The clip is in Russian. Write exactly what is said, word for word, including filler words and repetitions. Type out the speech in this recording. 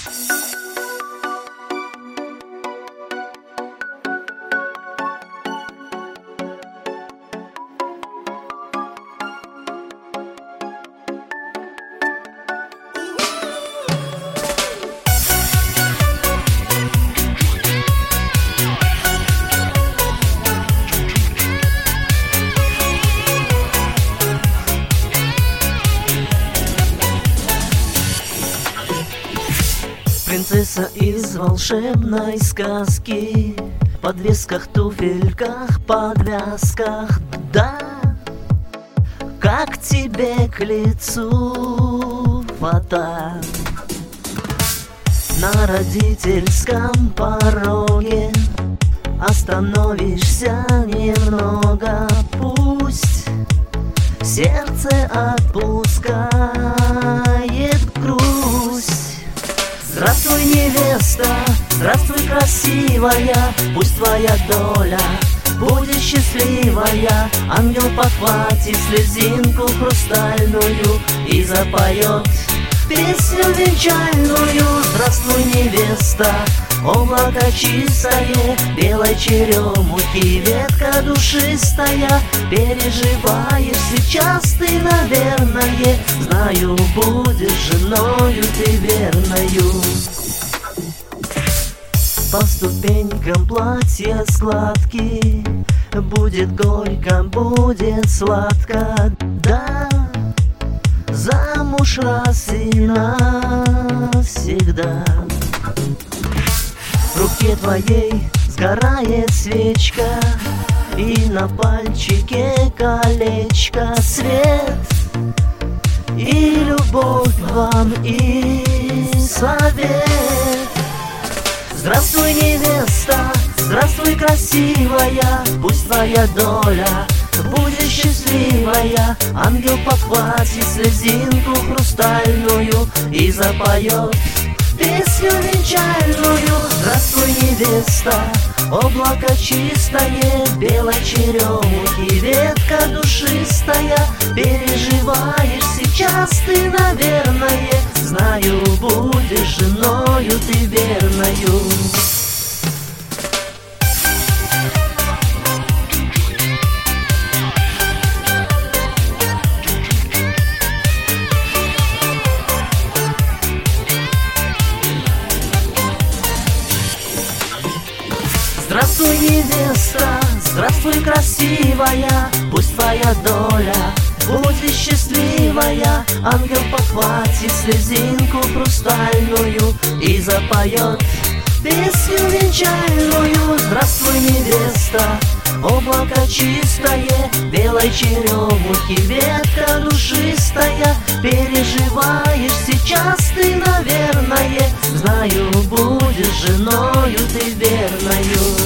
Принцесса из волшебной сказки, в подвесках, туфельках, подвязках, да, как тебе к лицу фата. На родительском пороге остановишься немного, пусть сердце отпускает грусть. Здравствуй, невеста, здравствуй, красивая, пусть твоя доля будет счастливая. Ангел подхватит слезинку хрустальную и запоет песню венчальную. Здравствуй, невеста, облако чистое, белой черемухи ветка душистая. Переживаешь сейчас ты, наверное, знаю, будешь женою ты верною. По ступенькам платья складки, будет горько, будет сладко, да, замуж раз и навсегда. В руке твоей сгорает свечка, и на пальчике колечко, свет и любовь вам, и совет. Здравствуй, невеста, здравствуй, красивая, пусть твоя доля будет счастливая. Ангел подхватит слезинку хрустальную и запоет песню венчальную. Здравствуй, невеста, облако чистое, белой черемухи ветка душистая. Переживаешь сейчас ты, наверное, знаю, будешь женою ты верною. Здравствуй, невеста, здравствуй, красивая, пусть твоя доля будет счастливая. Ангел подхватит слезинку хрустальную и запоет песню венчальную. Здравствуй, невеста, облако чистое, белой черемухи ветка душистая. Переживаешь сейчас ты, наверное, знаю, будешь женою ты верною.